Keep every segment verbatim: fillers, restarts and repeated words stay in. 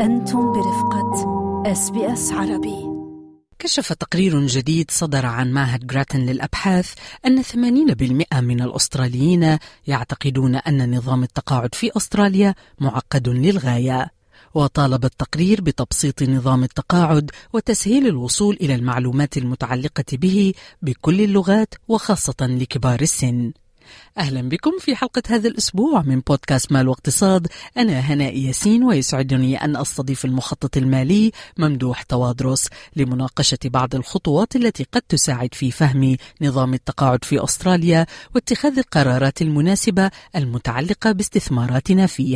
أنتم برفقة إس بي إس عربي. كشف تقرير جديد صدر عن معهد جراتن للأبحاث أن ثمانين بالمئة من الأستراليين يعتقدون أن نظام التقاعد في أستراليا معقد للغاية. وطالب التقرير بتبسيط نظام التقاعد وتسهيل الوصول إلى المعلومات المتعلقة به بكل اللغات وخاصة لكبار السن. أهلا بكم في حلقة هذا الأسبوع من بودكاست مال واقتصاد. أنا هناء ياسين، ويسعدني أن أستضيف المخطط المالي ممدوح توادرس لمناقشة بعض الخطوات التي قد تساعد في فهم نظام التقاعد في أستراليا واتخاذ القرارات المناسبة المتعلقة باستثماراتنا فيه.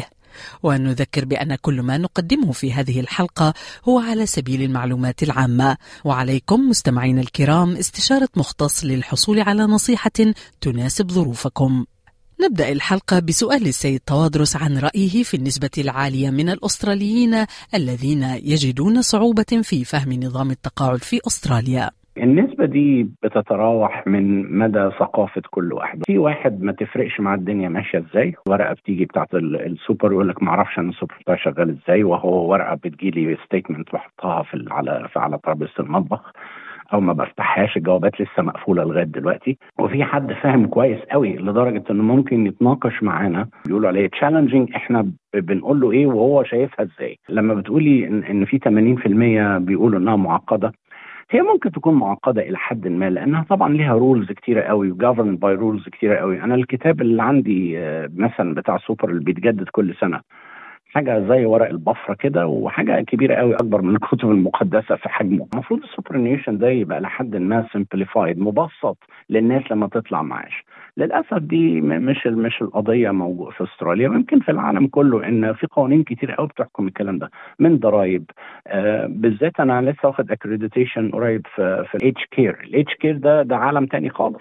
ونذكر بأن كل ما نقدمه في هذه الحلقة هو على سبيل المعلومات العامة، وعليكم مستمعين الكرام استشارة مختص للحصول على نصيحة تناسب ظروفكم. نبدأ الحلقة بسؤال السيد توادرس عن رأيه في النسبة العالية من الأستراليين الذين يجدون صعوبة في فهم نظام التقاعد في أستراليا. النسبة دي بتتراوح من مدى ثقافة كل واحد. في واحد ما تفرقش مع الدنيا ماشية ازاي، ورقة بتيجي بتاعت السوبر يقول لك ما اعرفش انا السوبر بتاعي شغال ازاي، وهو ورقة بتجيلي ستيتمنت بحطها في على في على ترابيزة المطبخ او ما بفتحهاش، الجوابات لسه مقفولة لغاية دلوقتي. وفي حد فاهم كويس قوي لدرجة انه ممكن يتناقش معانا، بيقولوا عليه تشالنجينج، احنا بنقول له ايه وهو شايفها ازاي. لما بتقولي ان, إن في ثمانين بالمئة بيقولوا انها معقدة، هي ممكن تكون معقدة إلى حد ما، لأنها طبعا لها رولز كتيرة قوي وgoverned by rules كتيرة قوي. أنا الكتاب اللي عندي مثلا بتاع سوبر اللي بيتجدد كل سنة، حاجة زي ورق البفرة كده، وحاجة كبيرة قوي أكبر من الكتب المقدسة في حجمه. المفروض السوبرانيويشن ده يبقى لحد ما simplified، مبسط للناس لما تطلع معاش. للأسف دي مش مش القضية موجودة في أستراليا، ويمكن في العالم كله، إن في قوانين كتير قوي بتحكم الكلام ده، من ضرائب آه بالذات. أنا لسه واخد accreditation قريب في في الاتش كير. الاتش كير ده ده عالم تاني خالص.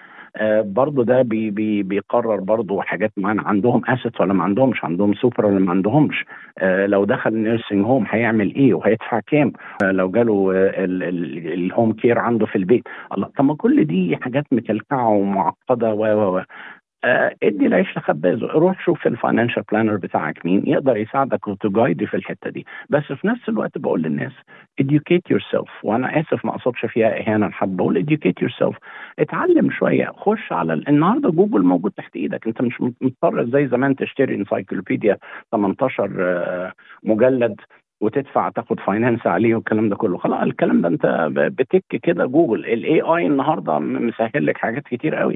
آه برضو ده بي بي بيقرر برضو حاجات معينة، عندهم اسيت ولا ما عندهمش، عندهم سوبر ولا ما عندهمش، آه لو دخل نيرسينج هوم هيعمل ايه وهيدفع كام، آه لو جاله آه الهوم كير عنده في البيت. الله، طب ما كل دي حاجات مكلكعة ومعقدة و و و آه ادي العيش لخبازه. روح شوف الفاينانشال بلانر بتاعك مين يقدر يساعدك وتجايد في الحته دي. بس في نفس الوقت بقول للناس educate yourself، وانا اسف ما اقصدش فيها اهانه لحد، بقول educate yourself. اتعلم شويه، خش على النهارده جوجل موجود تحت ايدك، انت مش مضطر زي زمان تشتري انسايكلوبيديا ثمانية عشر آه مجلد وتدفع تاخد فاينانس عليه والكلام ده كله. خلاص الكلام ده انت بتك كده جوجل. الاي اي النهارده مسهل لك حاجات كتير قوي،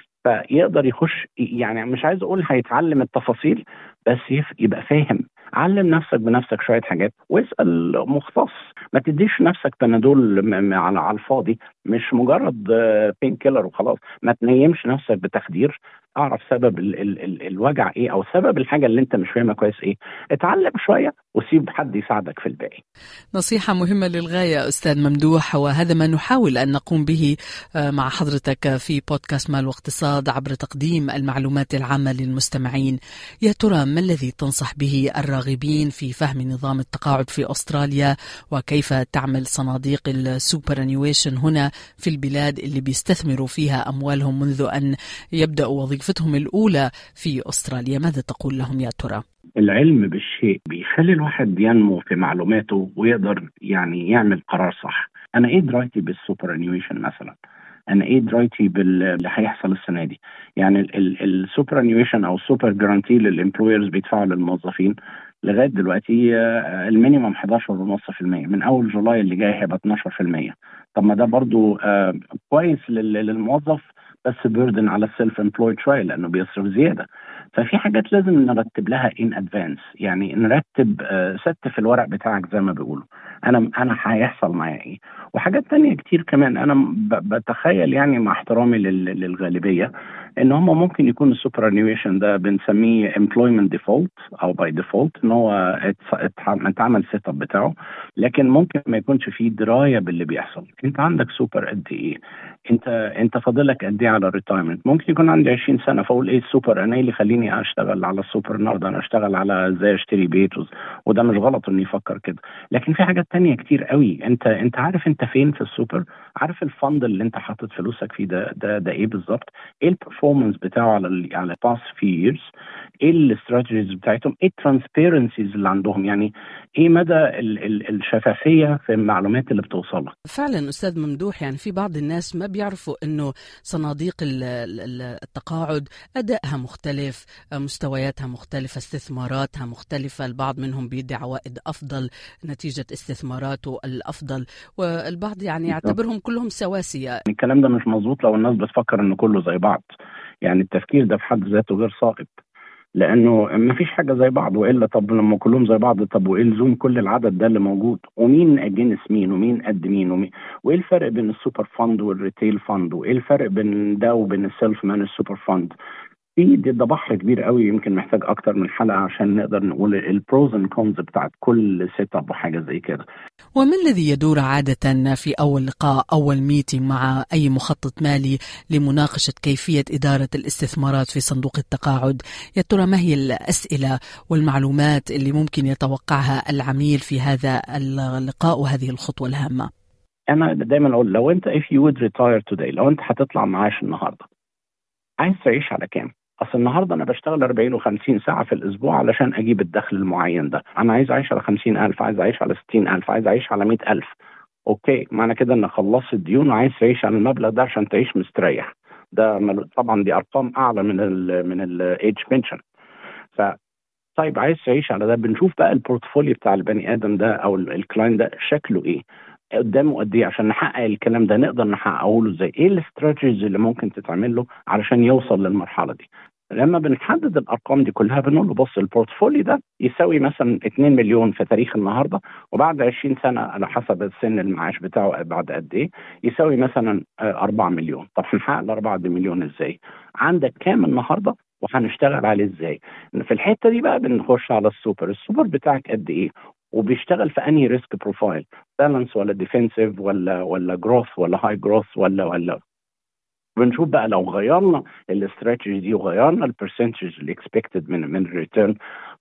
فيقدر يخش. يعني مش عايز اقول هيتعلم التفاصيل، بس يبقى فاهم. علم نفسك بنفسك شوية حاجات واسأل مختص. ما تديش نفسك بنادول على على الفاضي، مش مجرد بين كيلر وخلاص. ما تنيمش نفسك بتخدير. اعرف سبب ال ال ال الوجع ايه، او سبب الحاجة اللي انت مش فاهمها كويس ايه. اتعلم شوية وسيب حد يساعدك في الباقي. نصيحة مهمة للغاية أستاذ ممدوح، وهذا ما نحاول أن نقوم به مع حضرتك في بودكاست مال واقتصاد عبر تقديم المعلومات العامة للمستمعين. يا ترى ما الذي تنصح به الراغبين في فهم نظام التقاعد في أستراليا، وكيف تعمل صناديق السوبرانيويشن هنا في البلاد اللي بيستثمروا فيها أموالهم منذ أن يبدأوا وظيفتهم الأولى في أستراليا؟ ماذا تقول لهم يا ترى؟ العلم بالشيء بيخلي الواحد ينمو في معلوماته ويقدر يعني يعمل قرار صح. أنا إيه درايتي بالسوبرانيويشن مثلا؟ أنا إيه درايتي باللي هيحصل السنة دي؟ يعني السوبرانيويشن أو السوبر جرانتي للإمبلويرز بيدفعوا للموظفين لغاية دلوقتي المينيمم احد عشر فاصلة خمسة بالمئة، من أول جولاي اللي جاي هيبقى اثنا عشر بالمئة. طب ما ده برضو كويس للموظف، بس بيردن على السيلف امبلويد شويه لانه بيصرف زياده. ففي حاجات لازم نرتب لها ان ادفانس، يعني نرتب ست في الورق بتاعك زي ما بيقولوا. انا انا هيحصل معايا ايه. وحاجات تانية كتير كمان. انا بتخيل يعني مع احترامي للغالبيه ان هم ممكن يكون السوبرانيويشن ده بنسميه employment default او باي ديفولت، ان هو اتعمل سيت اب بتاعه، لكن ممكن ما يكونش فيه درايه باللي بيحصل. انت عندك سوبر قد ايه؟ انت انت فاضلك قد ايه على الريتايرمنت؟ ممكن يكون عندي عشرين سنه فاقول ايه السوبر، انا ايه اللي يخليني تانية اشتغل على السوبر النهارده، انا اشتغل على ازاي اشتري بيت، وده مش غلط انه يفكر كده. لكن في حاجات تانية كتير قوي. انت انت عارف انت فين في السوبر، عارف الفند اللي انت حاطط فلوسك فيه ده ده ده ايه بالظبط، ايه البرفورمانس بتاعه على ال على باس في ييرز، ايه الاستراتيجيز بتاعتهم، ايه الترانسبيرنسيز اللي عندهم، يعني ايه مدى ال ال الشفافيه في المعلومات اللي بتوصلك. فعلا استاذ ممدوح، يعني في بعض الناس ما بيعرفوا انه صناديق التقاعد ادائها مختلف، مستوياتها مختلفه، استثماراتها مختلفه، البعض منهم بيدي عوائد افضل نتيجه استثماراته الافضل، والبعض يعني يعتبرهم كلهم سواسيه. الكلام ده مش مظبوط لو الناس بتفكر ان كله زي بعض، يعني التفكير ده في حد ذاته غير صائب، لانه ما فيش حاجه زي بعض، والا طب لما كلهم زي بعض طب وايه لزوم كل العدد ده اللي موجود، ومين اجنس مين ومين قد مين ومين، وايه الفرق بين السوبر فاند والريتيل فاند، وايه الفرق بين ده وبين السيلف مان السوبر فاند. في ده بحر كبير قوي، يمكن محتاج اكتر من حلقه عشان نقدر نقول البروز اند كونز بتاعت كل سيت اب وحاجه زي كده. وما الذي يدور عادة في أول لقاء، أول ميتنج مع أي مخطط مالي لمناقشة كيفية إدارة الاستثمارات في صندوق التقاعد؟ يا ترى ما هي الأسئلة والمعلومات اللي ممكن يتوقعها العميل في هذا اللقاء وهذه الخطوة الهامة؟ أنا دايما أقول لو أنت if you would retire today، لو أنت هتطلع معاش النهاردة، عايز تعيش على كام؟ أصل النهاردة أنا بشتغل أربعين وخمسين ساعة في الأسبوع علشان أجيب الدخل المعين ده، أنا عايز أعيش على خمسين ألف، عايز أعيش على ستين ألف، عايز أعيش على مئة ألف. أوكي، معنى كده أن خلصت الديون وعايز تعيش على المبلغ ده عشان تعيش مستريح. ده طبعا دي أرقام أعلى من ال من الإيدج بنشن. ف طيب عايز تعيش على ده، بنشوف بقى البورتفوليو بتاع البني آدم ده أو الكلاين ده شكله إيه، قدامه قد ايه عشان نحقق الكلام ده، نقدر نحققه له ازاي، ايه الاستراتيجيز اللي ممكن تتعمل له علشان يوصل للمرحله دي. لما بنحدد الارقام دي كلها بنقول له بص البورتفوليو ده يساوي مثلا اتنين مليون في تاريخ النهارده، وبعد عشرين سنه على حسب السن المعاش بتاعه بعد قد ايه يساوي مثلا أربعة مليون. طب هنحقق ال أربعة مليون ازاي؟ عندك كام النهارده وهنشتغل عليه ازاي؟ في الحته دي بقى بنخش على السوبر، السوبر بتاعك قد ايه وبيشتغل في انهي ريسك بروفايل، بالانس ولا ديفنسيف ولا ولا جروث ولا هاي جروث ولا ولا بنشوف بقى لو غيرنا الاستراتيجي دي وغيرنا البرسنتج الاكسبكتد من من الريتيرن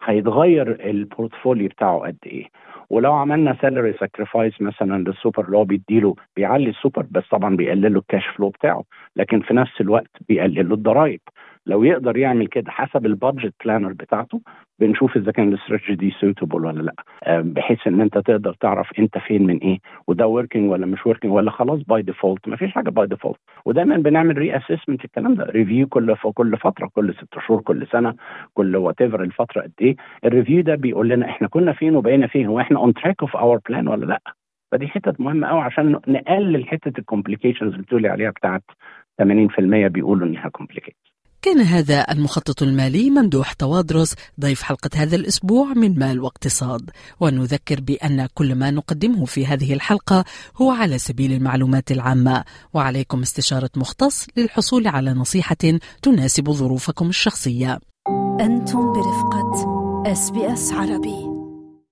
هيتغير البورتفوليو بتاعه قد ايه. ولو عملنا سالري ساكريفايس مثلا للسوبر اللي هو بيديله بيعلي السوبر بس طبعا بيقلل له الكاش فلو بتاعه، لكن في نفس الوقت بيقلل له الضرايب. لو يقدر يعمل كده حسب البادجت بلانر بتاعته بنشوف اذا كان الاستراتيجي دي سوتبل ولا لا، بحيث ان انت تقدر تعرف انت فين من ايه، وده وركينج ولا مش وركينج ولا خلاص باي ديفولت. ما فيش حاجه باي ديفولت، ودايما بنعمل ري اسسمنت الكلام ده، ريفيو كل كل فتره، كل ست شهور، كل سنه، كل وات ايفر الفتره قد ايه. الريفيو ده بيقول لنا احنا كنا فين وبقينا فين، واحنا اون تراك اوف اور بلان ولا لا. فدي حته مهمه قوي عشان نقلل حته الكومبليكيشنز اللي بتقولي عليها بتاعت ثمانين بالمئة بيقولوا انها كومبليكيت. كان هذا المخطط المالي ممدوح طوادرس ضيف حلقة هذا الأسبوع من مال واقتصاد، ونذكر بأن كل ما نقدمه في هذه الحلقة هو على سبيل المعلومات العامة، وعليكم استشارة مختص للحصول على نصيحة تناسب ظروفكم الشخصية. أنتم برفقة إس بي إس عربي.